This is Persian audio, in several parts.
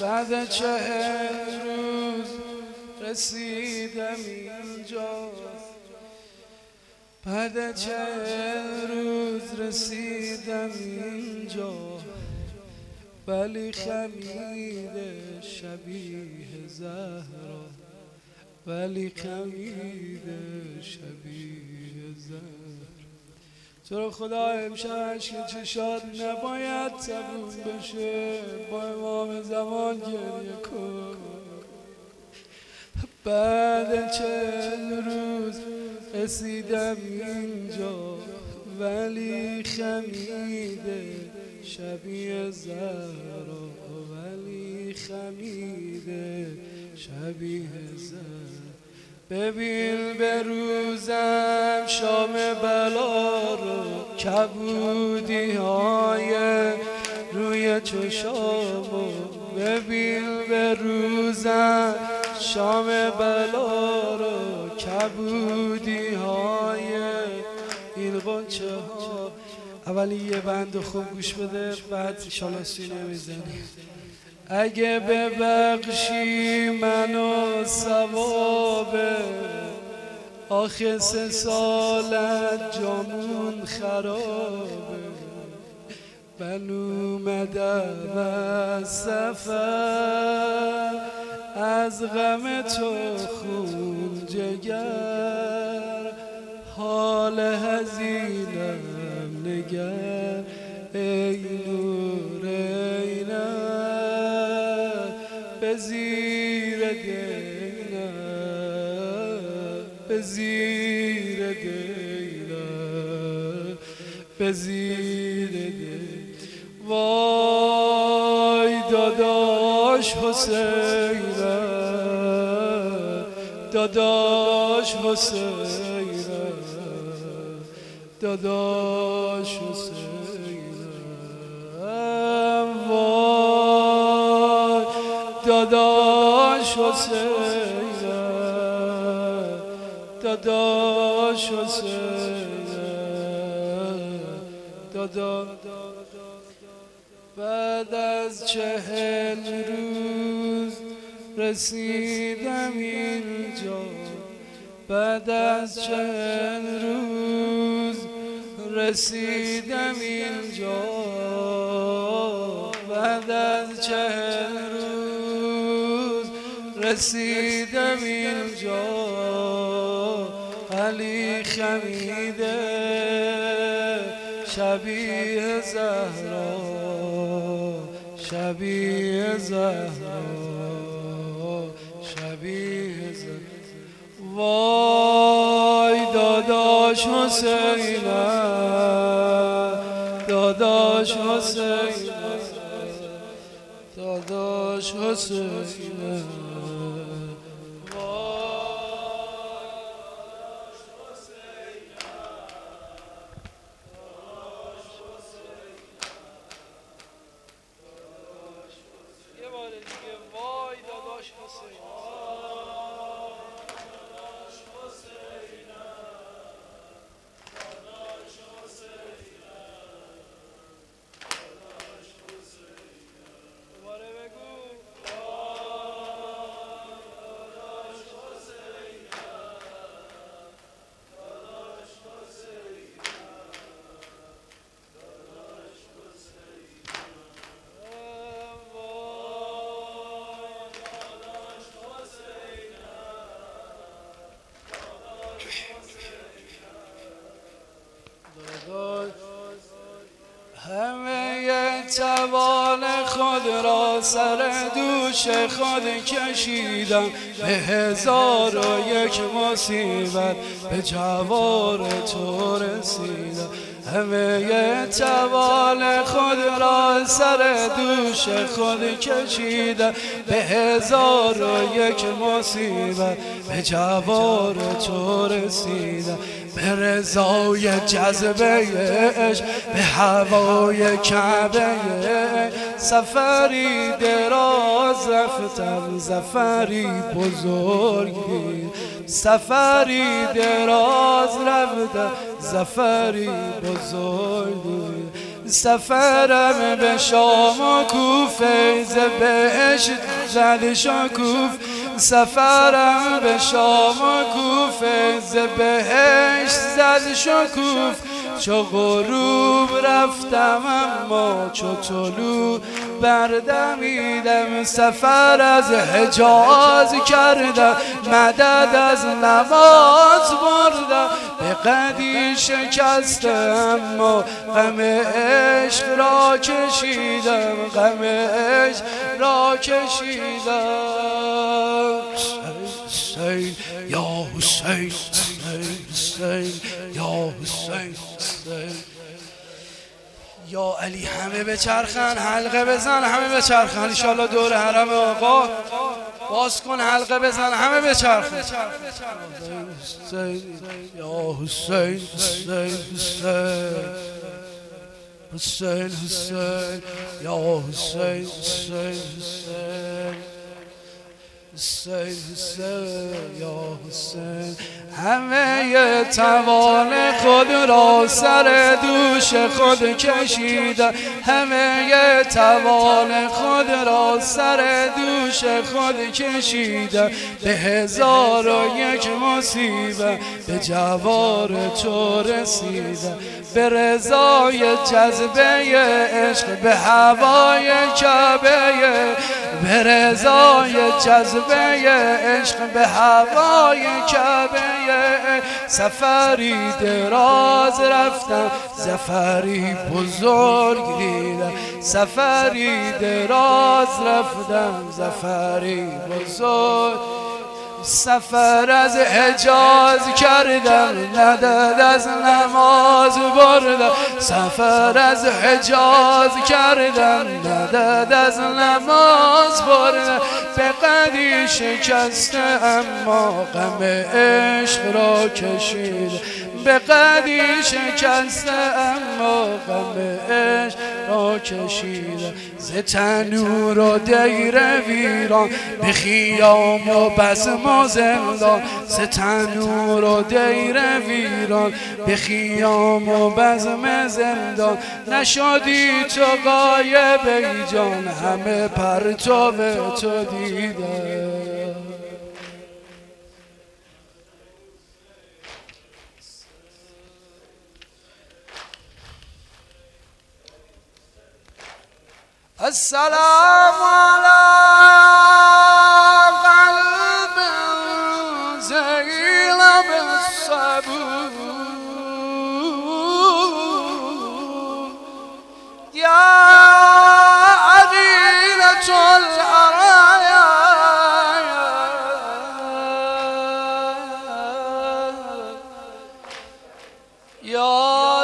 بعد 40 روز رسیدم اینجا، بعد 40 روز رسیدم اینجا، ولی خمیده شبیه زهرا، ولی خمیده شبیه زهرا. تو رو خدا امشب عشق چشات نباید تموم بشه، با امام زمان گریه کن. بعد 40 روز رسیدم اینجا، ولی خمیده شبیه زهرا، ولی خمیده شبیه زهرا. ببین به روزم شام بلا رو، کبودی های روی چشامو. ببین به روزم شام بلا رو، کبودی های این غنچه ها. اولی یه بند خوب گوش بده، بعد انشالله سینه میزنی. اگه ببخشی منو ثوابه، آخه 3 سالت جامون خرابه. من اومدم از سفر، از غم تو خون جگر، حال حزینم نگر. ای نور عینم به زیر دینم، به زیر دینم، به زیر دینم. وای داداش حسینم، داداش حسینم، داداش حسینم. وای داداش حسینم، داداش حسینم، داداش. بعد از 40 روز رسیدم اینجا، بعد از 40 روز رسیدم اینجا، بعد از 40 روز رسیدم اینجا، ولی خمیده شبیه زهرا، شبیه زهرا، شبیه زهرا. وای داداش حسینم، داداش حسینم، داداش حسینم. یه بار دیگه وای داداش حسینم. همه توان خود را سر دوش خود کشیدم، به 1001 مصیبت به جوار تو رسیدم. همه توان خود را سر دوش خود کشیدم، به 1001 مصیبت به جوار تو رسیدم. به رضای جذبه عشق، به هوای کعبه، سفری دراز رفتم، سفری بزرگی، سفری دراز رفتم، سفری بزرگی. سفرم به شام و کوفه ز بهشت زد شکوف سفرم به شام و کوفه ز بهشت زد شکوف چو غروب رفتم اما چو طلوع بردمیدم سفر از حجاز کردم مدد از نماز بردم به قدی شکستم اما غم عشق را کشیدم غم عشق را کشیدم حسین یا حسین حسین یا حسین یا علی همه بچرخن حلقه بزن همه بچرخن انشالله دور حرم آقا باز کن حلقه بزن همه بچرخن یا حسین حسین حسین حسین حسین یا حسین حسین حسین حسین حسین یا حسین همه توان خود را سر دوش خود کشیدم همه توان خود را سر دوش خود کشیدم به 1001 مصیبت به جوار تو رسیدم به رضای جذبه عشق به هوای کعبه به رضای جذبه عشق به هوای کعبه سفری دراز رفتم زفری بزرگ دیدم سفری دراز رفتم زفری بزرگ سفر از حجاز کردم مدد از نماز بردم سفر از حجاز کردم مدد از نماز بردم به قدی شکسته اما غم عشق را کشیدم به قدی شکسته اما غم عشق را کشیدم ز تنور و دیر ویران به خیام و بزم و زندان ز تنور و دیر ویران به خیام و بزم زندان نشدی تو غایب ای جان همه پرتو تو دیدم السلام على قلب زيل بالصبور يا عديلة العرايا يا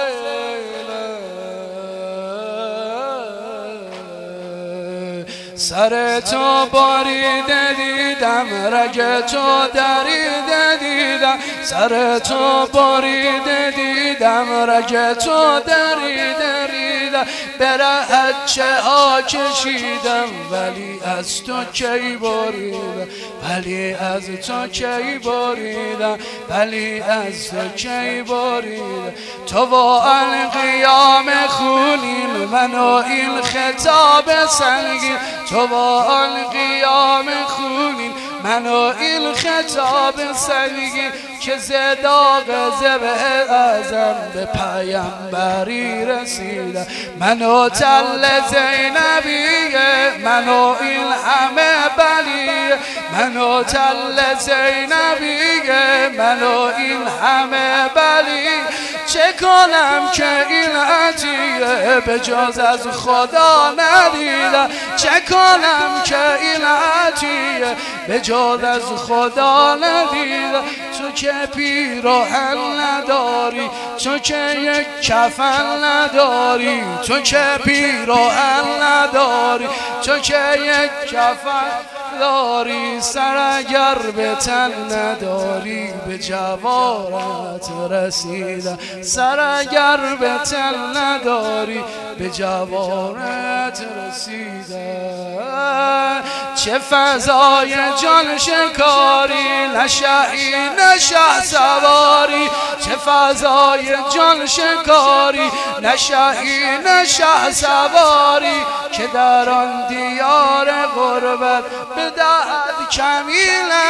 سر تو باریده دیدم رگ تو دریده دیدم سر تو باریده دیدم رگ تو دریده دیدم برهت چه ها کشیدم ولی از تو کی بریدم ولی از تو کی بریدم ولی از تو کی بریدم تو با القیام خونین منو این خطاب سنگین تو با القیام خونین منو این خطاب سنگین که زداغ زبه ازم به پیامبری رسیدم منو تل زینبیه منو این همه بلیه منو تل زینبیه منو این همه بلیه چه کنم که این عطیه به جز از خدا ندیدم چه کنم که این عطیه به جز از خدا ندیدم تو که پیراهن نداری تو که یک کفن نداری تو که پیراهن نداری تو که یک کفن داری سر اگر به تن نداری به جوارت رسیدم سر اگر به تن نداری به جوارت رسیدم چه فضای جان شکاری، نه شهی نه شه سواری. چه فضای جان شکاری، نه شهی نه شه سواری. که در آن دیار غربت به درد کمی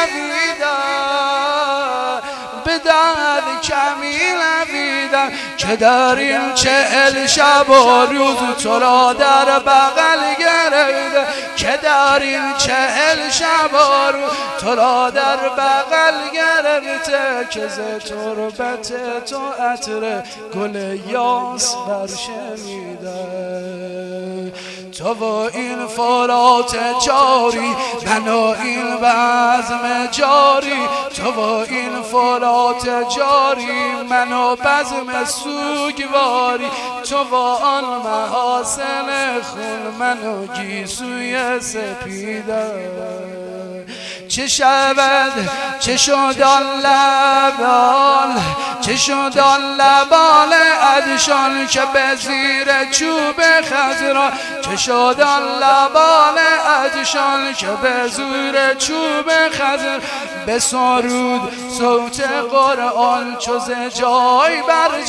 لبیدم، به درد کمی لبیدم. که در این 40 شب و روز تو را در بغل گرفته، که در این 40 شب و روز تو را در بغل گرفته. که ز تربت تو عطر گل یاس برشمیده. تو و این فرات جاری، من و این بزم جاری. تو و این فرات جاری، من و بزم سوگواری. تو و آن محاسن خون، من و گیسوی سپیده. چه شود چه شد آن لبان، چه شد آن لبان ادشان که به زیر چوب خضرا. چه شد آن لبان ادشان که به زیر چوب خضر. به سرود صوت قرآن چو ز جای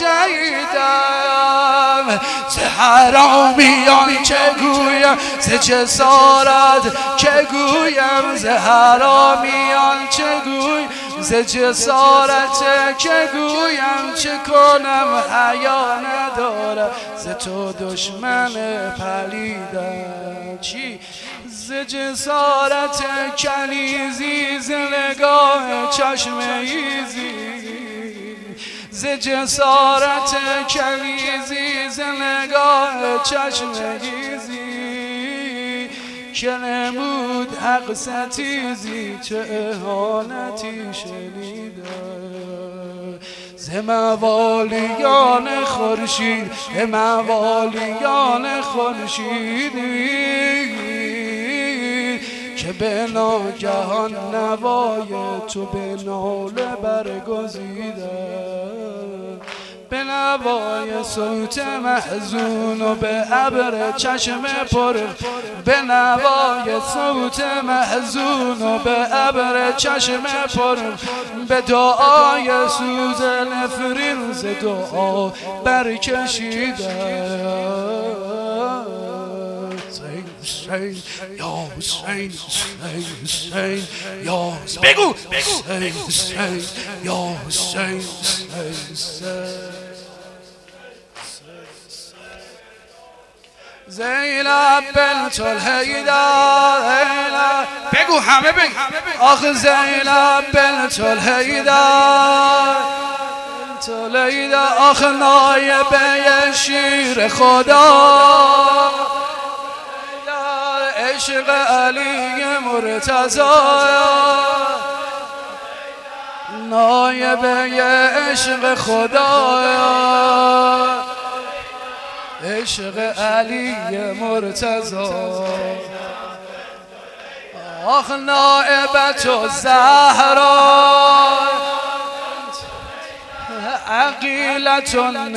برجیدم. ز حرامیان چه گویم، ز جسارت که گویم. ز حرامیان چه گویم، ز جسارت که گویم. چه کنم حیا ندارم، ز تو دشمن پلیدم. چی؟ ز جسارت کنیزی، ز نگاه چشم ایزی. ز جسارت کنیزی، ز نگاه چشم ایزی. که نمود حق ستیزی، چه اهانتی شنیده. ز موالیان خورشید، به موالیان خورشیدی. که به ناگهان نوای تو به ناله برگزیده. به نوای صوت محزون و به ابر چشم پر. به نوای صوت محزون و به ابر چشم پر. به دعای سوز نفرین ز دعا برکشیده. حسین یا حسین، حسین حسین یا حسین. بگو حسین حسین یا حسین، حسین حسین. زینب بنت الحیدر. بگو همه بگو. آخ زینب بنت الحیدر، بنت الحیدر. آخ نایبه شیر خدا، عشق علی مرتضی. نایبه عشق خدا، عشق علی مرتضی. آخ نائبت الزهرا، عقیلت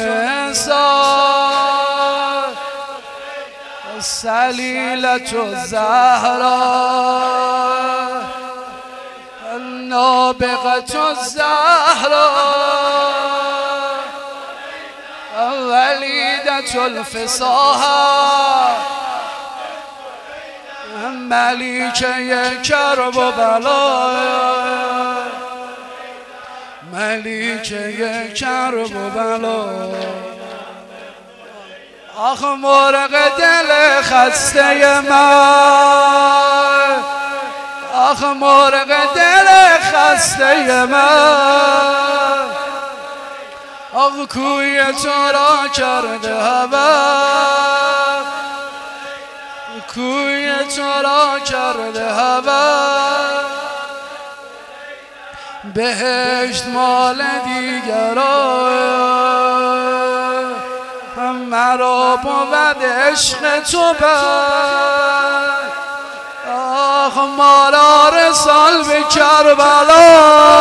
النساء. سلیلت الزهرا، نابغت الزهرا. ولیدت الفصاحة، ملیکه کرب و بلا. ملیکه کرب و بلا. آخ مرغ دل خسته من، آخ مرغ دل خسته من. آخ کوی تو را کرده هوا، کوی تو را کرده هوا. بهشت مال دیگران، مرا بود عشق تو بر. آخ ما را رسال به کربلا،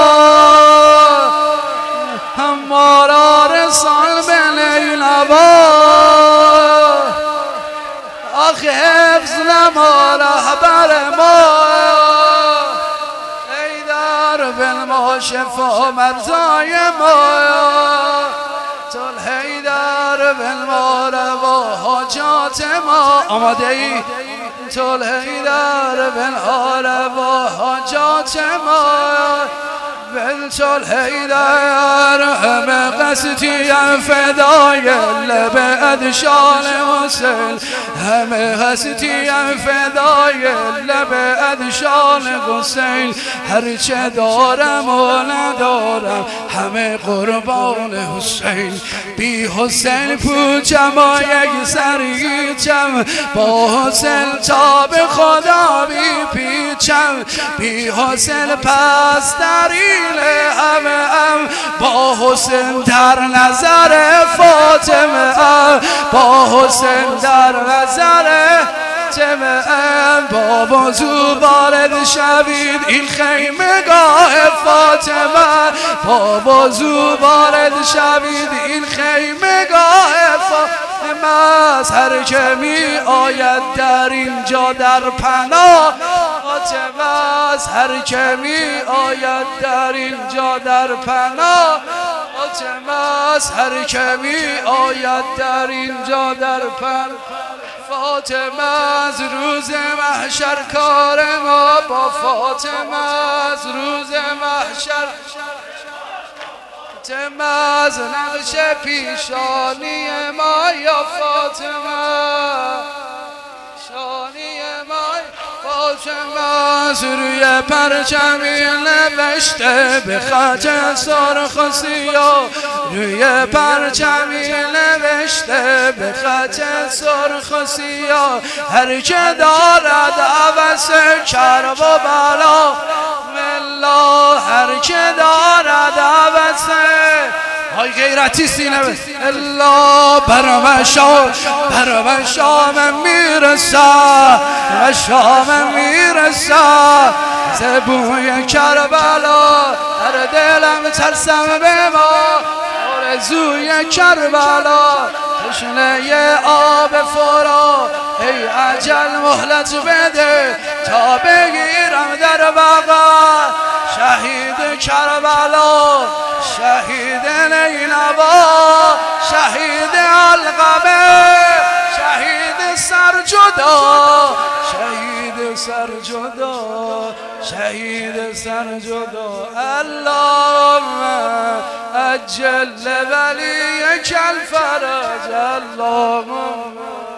ما را رسال به نیلابا. آخ حفظ نما رهبر ما، و شفا مرزای ما تو الحیدر بالمال و حاجات ما آماده ای تو الحیدر بالحال و حاجات ما بنت الحیدر همه قصدیم فدای لب ادشان حسین همه قصدیم فدای لب ادشان حسین هرچه دارم و ندارم همه قربان حسین بی حسین پوچم و یک سریچم با حسین تا به خدا بی پیچم بی حسین پس دری همه با حسین در نظر فاطمه با حسین در نظر با وضو وارد شوید این خیمگاه فاطمه با وضو وارد شوید این خیمگاه فاطمه هر که می آید در اینجا در پناه فاطمه هر که می آید در اینجا در پناه فاطمه هر که می آید در اینجا در پناه فاطمه از روز محشر کار ما با فاطمه از روز محشر فاطمه از نقش پیشانی ما یا فاطمه پیشانی ما فاطمه از روی پرچمی نوشته به خط سرخ و سیاه روی پرچمی نوشته به خط سرخ و سیاه هر که دارد عوض کرب و بلا والله هر که دارد عوض های غیرتی سینه الا برام شام میرسه و شام میرسه زبوی کربلا در دلم ترسم به ما آرزوی کربلا تشنه آب فرا ای اجل مهلت بده تا بگیرم در بغل شهید کربلا شهید نینوا شهید علقمه شهید سرجدا شهید سرجدا شهید سرجدا اللهم اجل ولیک الفرج اللهم